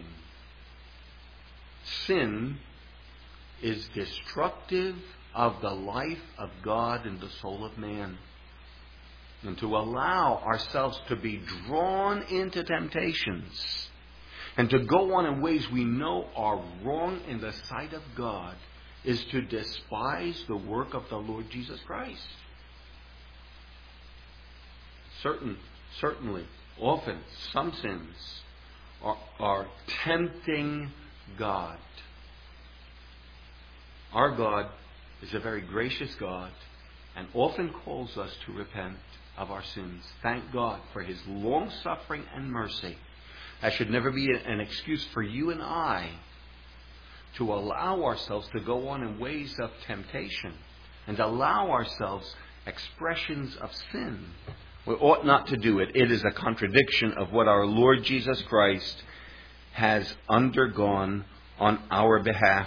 Sin is destructive of the life of God and the soul of man. And to allow ourselves to be drawn into temptations and to go on in ways we know are wrong in the sight of God is to despise the work of the Lord Jesus Christ. Certain, certainly, often, some sins are, are tempting God. Our God is a very gracious God and often calls us to repent of our sins. Thank God for His long suffering and mercy. That should never be an excuse for you and I to allow ourselves to go on in ways of temptation and allow ourselves expressions of sin We ought not to do it. It is a contradiction of what our Lord Jesus Christ has undergone on our behalf.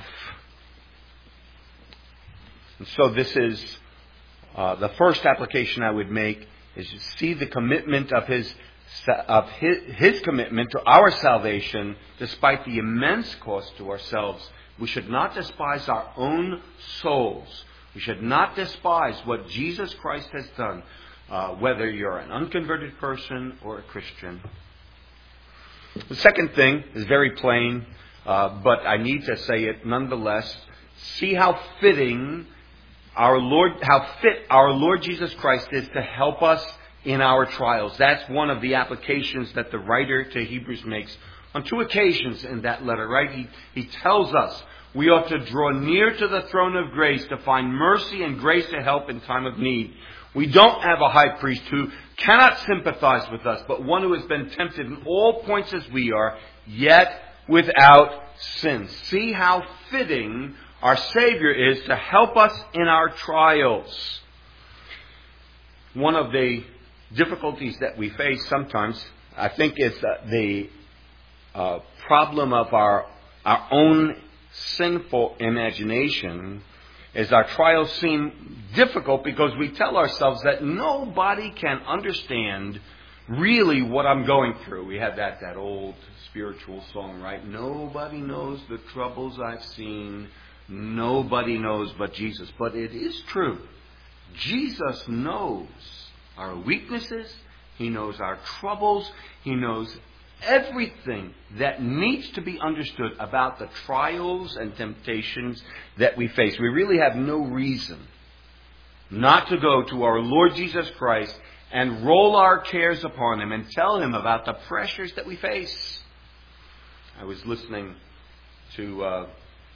And so this is uh, the first application I would make, is to see the commitment of his of his, his commitment to our salvation, despite the immense cost to ourselves. We should not despise our own souls. We should not despise what Jesus Christ has done, uh, whether you're an unconverted person or a Christian. The second thing is very plain, uh, but I need to say it nonetheless. See how fitting our Lord, how fit our Lord Jesus Christ is to help us in our trials. That's one of the applications that the writer to Hebrews makes on two occasions in that letter, right? He, he tells us we ought to draw near to the throne of grace to find mercy and grace to help in time of need. We don't have a high priest who cannot sympathize with us, but one who has been tempted in all points as we are, yet without sin. See how fitting our Savior is to help us in our trials. One of the difficulties that we face sometimes, I think, is uh, the uh, problem of our our own sinful imagination. Is our trials seem difficult because we tell ourselves that nobody can understand really what I'm going through. We have that that old spiritual song, right? Nobody knows the troubles I've seen. Nobody knows but Jesus. But it is true. Jesus knows our weaknesses. He knows our troubles. He knows everything that needs to be understood about the trials and temptations that we face. We really have no reason not to go to our Lord Jesus Christ and roll our cares upon Him and tell Him about the pressures that we face. I was listening to uh,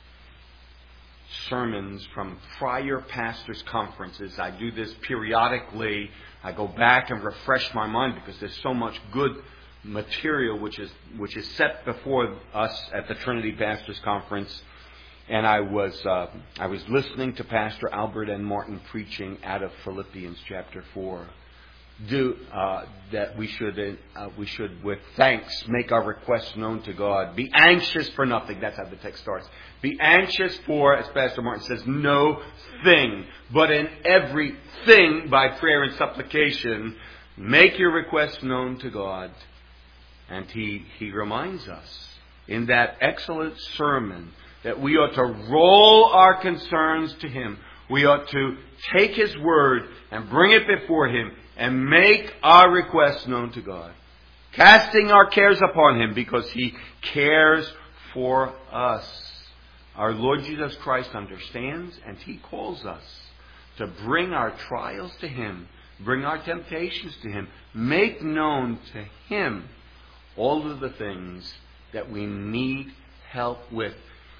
sermons from prior pastors' conferences. I do this periodically. I go back and refresh my mind because there's so much good material which is which is set before us at the Trinity Pastors Conference. And I was uh, I was listening to Pastor Albert N. Martin preaching out of Philippians chapter four. Do uh, that we should uh, we should with thanks make our requests known to God. Be anxious for nothing. That's how the text starts. Be anxious for, as Pastor Martin says, no thing, but in everything by prayer and supplication, make your requests known to God. And he he reminds us in that excellent sermon that we ought to roll our concerns to Him. We ought to take His word and bring it before Him and make our requests known to God. Casting our cares upon Him because He cares for us. Our Lord Jesus Christ understands and He calls us to bring our trials to Him. Bring our temptations to Him. Make known to Him all of the things that we need help with.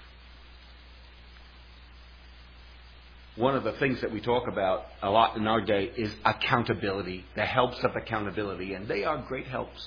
One of the things that we talk about a lot in our day is accountability, the helps of accountability, and they are great helps.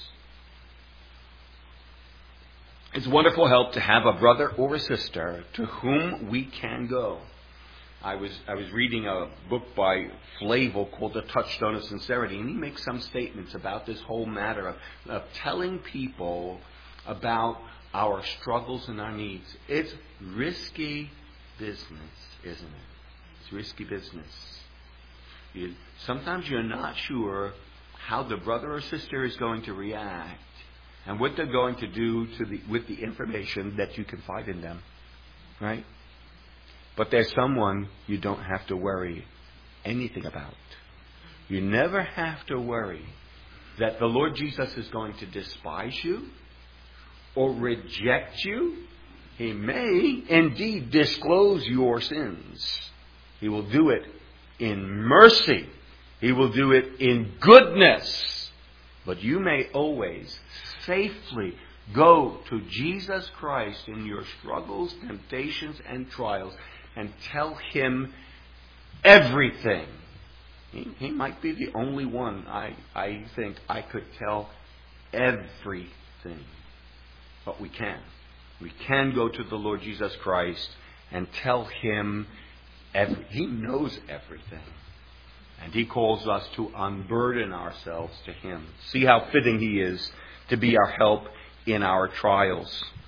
It's wonderful help to have a brother or a sister to whom we can go. I was I was reading a book by Flavel called The Touchstone of Sincerity, and he makes some statements about this whole matter of, of telling people about our struggles and our needs. It's risky business, isn't it? It's risky business. You, sometimes you're not sure how the brother or sister is going to react and what they're going to do to the, with the information that you confide in them, right? But there's someone you don't have to worry anything about. You never have to worry that the Lord Jesus is going to despise you or reject you. He may indeed disclose your sins. He will do it in mercy. He will do it in goodness. But you may always safely go to Jesus Christ in your struggles, temptations, and trials and tell Him everything. He, he might be the only one I, I think I could tell everything. But we can. We can go to the Lord Jesus Christ and tell Him everything. He knows everything. And He calls us to unburden ourselves to Him. See how fitting He is to be our help in our trials.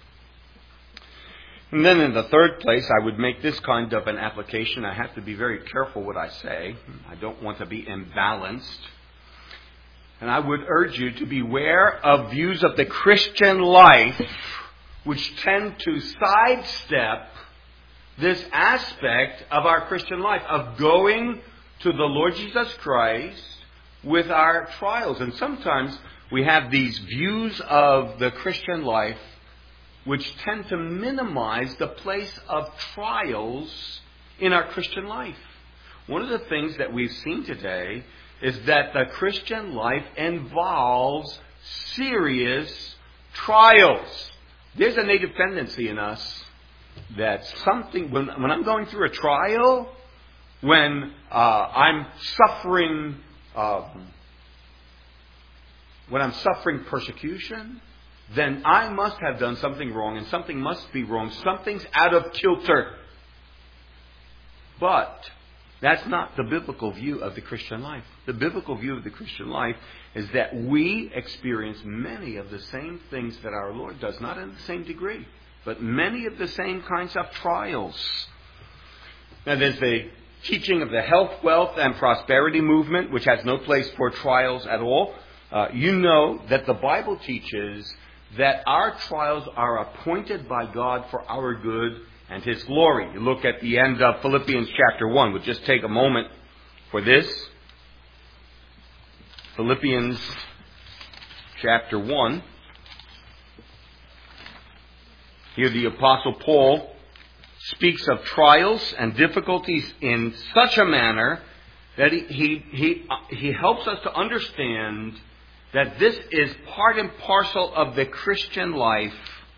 And then in the third place, I would make this kind of an application. I have to be very careful what I say. I don't want to be imbalanced. And I would urge you to beware of views of the Christian life which tend to sidestep this aspect of our Christian life, of going to the Lord Jesus Christ with our trials. And sometimes we have these views of the Christian life which tend to minimize the place of trials in our Christian life. One of the things that we've seen today is that the Christian life involves serious trials. There's a native tendency in us that something, when, when I'm going through a trial, when uh, I'm suffering, uh, when I'm suffering persecution, then I must have done something wrong, and something must be wrong. Something's out of kilter. But that's not the biblical view of the Christian life. The biblical view of the Christian life is that we experience many of the same things that our Lord does, not in the same degree, but many of the same kinds of trials. Now, there's the teaching of the health, wealth, and prosperity movement, which has no place for trials at all. Uh, you know that the Bible teaches that our trials are appointed by God for our good and His glory. You look at the end of Philippians chapter one. We'll just take a moment for this. Philippians chapter one. Here the Apostle Paul speaks of trials and difficulties in such a manner that he, he, he, he helps us to understand that this is part and parcel of the Christian life,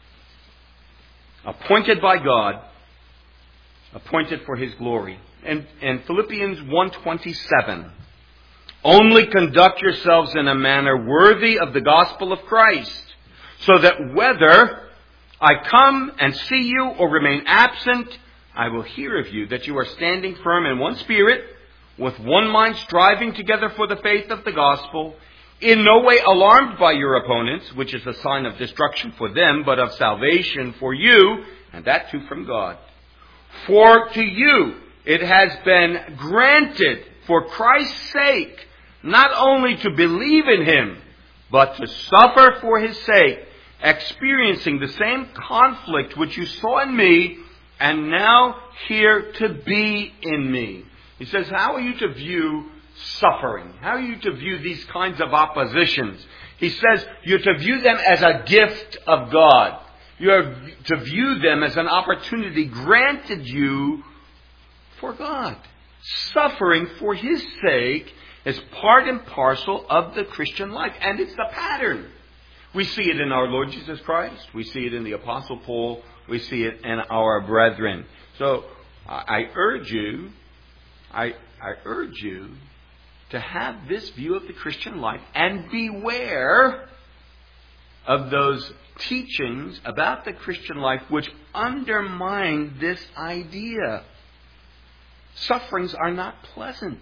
appointed by God, appointed for His glory. And in Philippians one twenty-seven, only conduct yourselves in a manner worthy of the gospel of Christ, so that whether I come and see you or remain absent, I will hear of you that you are standing firm in one spirit, with one mind striving together for the faith of the gospel, in no way alarmed by your opponents, which is a sign of destruction for them, but of salvation for you, and that too from God. For to you it has been granted for Christ's sake, not only to believe in Him, but to suffer for His sake, experiencing the same conflict which you saw in me, and now here to be in me. He says, how are you to view suffering? How are you to view these kinds of oppositions? He says you're to view them as a gift of God. You're to view them as an opportunity granted you for God. Suffering for His sake is part and parcel of the Christian life. And it's the pattern. We see it in our Lord Jesus Christ. We see it in the Apostle Paul. We see it in our brethren. So I urge you, I, I urge you to have this view of the Christian life and beware of those teachings about the Christian life which undermine this idea. Sufferings are not pleasant.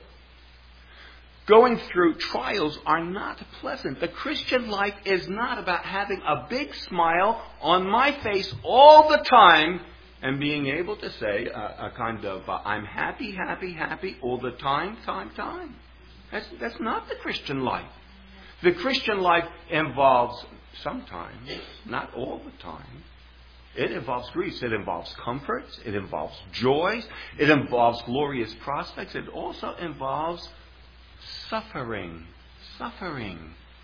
Going through trials are not pleasant. The Christian life is not about having a big smile on my face all the time and being able to say a, a kind of, uh, I'm happy, happy, happy all the time, time, time. That's, that's not the Christian life. The Christian life involves sometimes, not all the time, it involves griefs. It involves comforts. It involves joys. It involves glorious prospects. It also involves suffering. Suffering.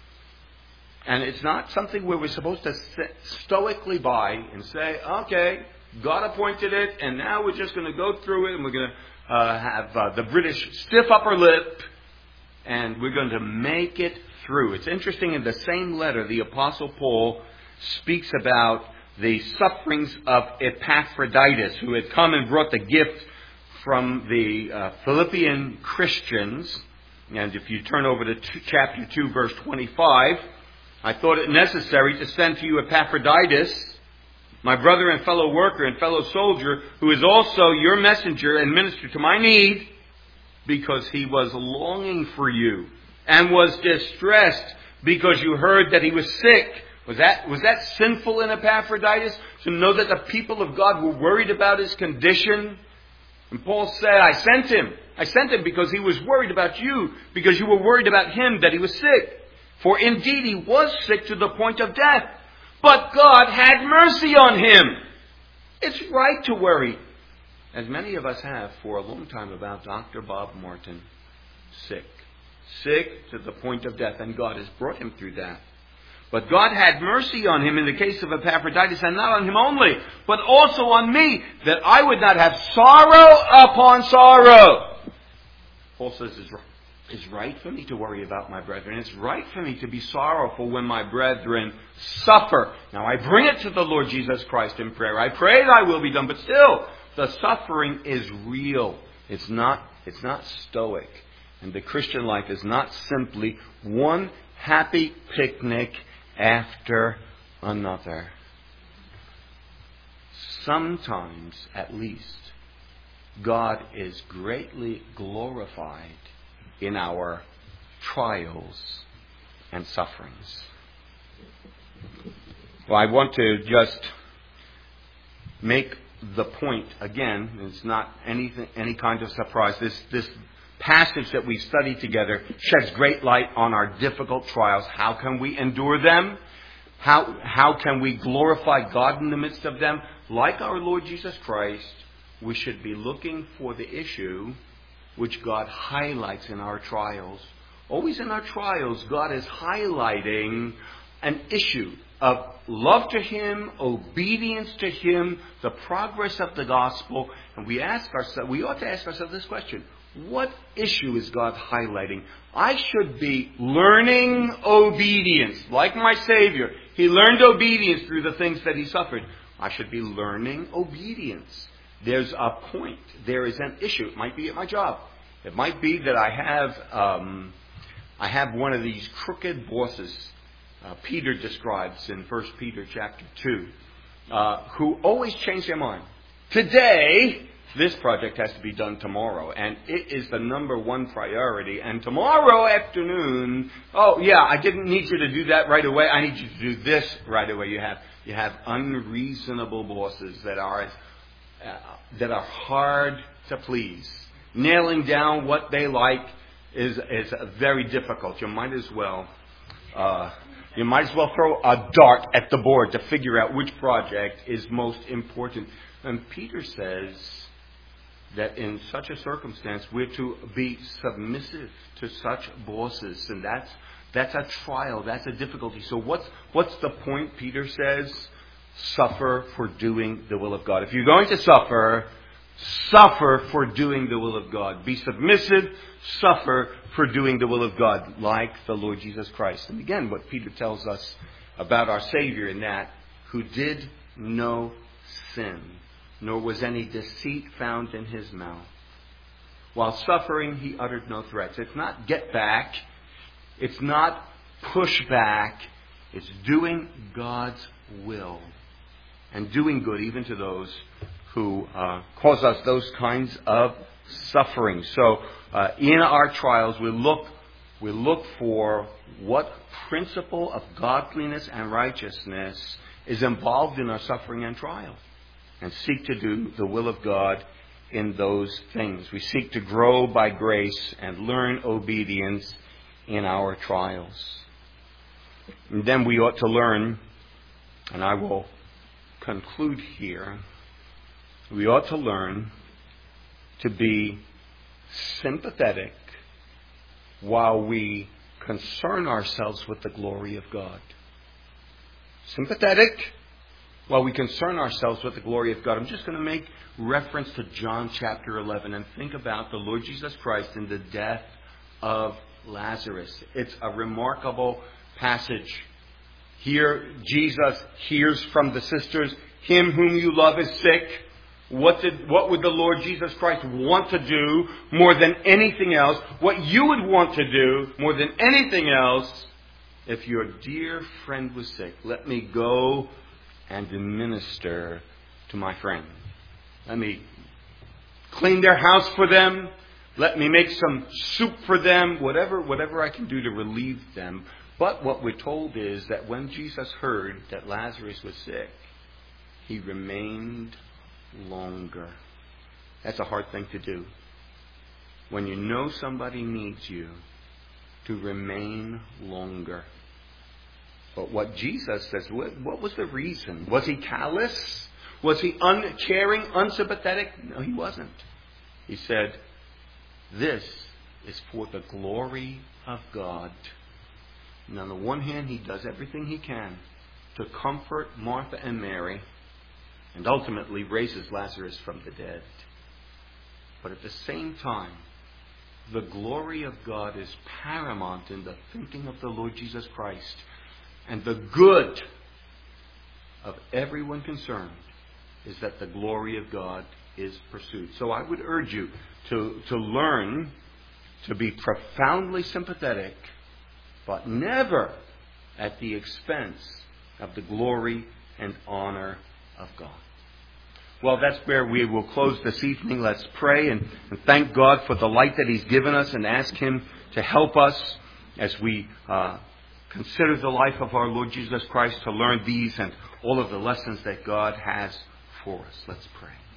And it's not something where we're supposed to sit stoically by and say, okay, God appointed it, and now we're just going to go through it, and we're going to uh, have uh, the British stiff upper lip, and we're going to make it through. It's interesting, in the same letter, the Apostle Paul speaks about the sufferings of Epaphroditus, who had come and brought the gift from the uh, Philippian Christians. And if you turn over to two, chapter two, verse twenty-five, I thought it necessary to send to you Epaphroditus, my brother and fellow worker and fellow soldier, who is also your messenger and minister to my need, because he was longing for you and was distressed because you heard that he was sick. Was that, was that sinful in Epaphroditus to know that the people of God were worried about his condition? And Paul said, I sent him. I sent him because he was worried about you, because you were worried about him that he was sick. For indeed he was sick to the point of death, but God had mercy on him. It's right to worry, as many of us have for a long time, about Doctor Bob Martin. Sick. Sick to the point of death, and God has brought him through that. But God had mercy on him in the case of Epaphroditus, and not on him only, but also on me, that I would not have sorrow upon sorrow. Paul says it's, it's right for me to worry about my brethren. It's right for me to be sorrowful when my brethren suffer. Now I bring it to the Lord Jesus Christ in prayer. I pray thy will be done, but still, the suffering is real. It's not, it's not stoic. And the Christian life is not simply one happy picnic after another. Sometimes, at least, God is greatly glorified in our trials and sufferings. Well, I want to just make the point again. It's not anything, any kind of surprise. This, this passage that we study together sheds great light on our difficult trials. How can we endure them? How, how can we glorify God in the midst of them? Like our Lord Jesus Christ, we should be looking for the issue which God highlights in our trials. Always in our trials, God is highlighting an issue of love to Him, obedience to Him, the progress of the gospel. And we ask ourselves, we ought to ask ourselves this question: what issue is God highlighting? I should be learning obedience. Like my Savior, He learned obedience through the things that He suffered. I should be learning obedience. There's a point. There is an issue. It might be at my job. It might be that I have um, I have one of these crooked bosses. Uh, Peter describes in First Peter chapter two, uh, who always change their mind. Today, this project has to be done tomorrow, and it is the number one priority. And tomorrow afternoon, oh yeah, I didn't need you to do that right away. I need you to do this right away. You have you have unreasonable bosses that are uh, that are hard to please. Nailing down what they like is is very difficult. You might as well uh, you might as well throw a dart at the board to figure out which project is most important. And Peter says that in such a circumstance, we're to be submissive to such bosses. And that's that's a trial. That's a difficulty. So what's what's the point? Peter says, suffer for doing the will of God. If you're going to suffer, suffer for doing the will of God. Be submissive, suffer for doing the will of God, like the Lord Jesus Christ. And again, what Peter tells us about our Savior in that, who did no sin, nor was any deceit found in His mouth. While suffering, He uttered no threats. It's not get back. It's not push back. It's doing God's will and doing good even to those who uh, cause us those kinds of suffering. So uh, in our trials, we look we look for what principle of godliness and righteousness is involved in our suffering and trial, and seek to do the will of God in those things. We seek to grow by grace and learn obedience in our trials. And then we ought to learn, and I will conclude here, we ought to learn to be sympathetic while we concern ourselves with the glory of God. Sympathetic while we concern ourselves with the glory of God. I'm just going to make reference to John chapter eleven and think about the Lord Jesus Christ and the death of Lazarus. It's a remarkable passage. Here, Jesus hears from the sisters, "Him whom you love is sick." What did, what would the Lord Jesus Christ want to do more than anything else? What you would want to do more than anything else if your dear friend was sick? Let me go and minister to my friend. Let me clean their house for them. Let me make some soup for them, whatever, whatever I can do to relieve them. But what we're told is that when Jesus heard that Lazarus was sick, he remained longer. That's a hard thing to do. When you know somebody needs you, to remain longer. But what Jesus says, what was the reason? Was he callous? Was he uncaring, unsympathetic? No, he wasn't. He said, this is for the glory of God. And on the one hand, he does everything he can to comfort Martha and Mary, and ultimately raises Lazarus from the dead. But at the same time, the glory of God is paramount in the thinking of the Lord Jesus Christ. And the good of everyone concerned is that the glory of God is pursued. So I would urge you to, to learn to be profoundly sympathetic, but never at the expense of the glory and honor of God. Well, that's where we will close this evening. Let's pray and, and thank God for the light that He's given us, and ask Him to help us as we uh, consider the life of our Lord Jesus Christ, to learn these and all of the lessons that God has for us. Let's pray.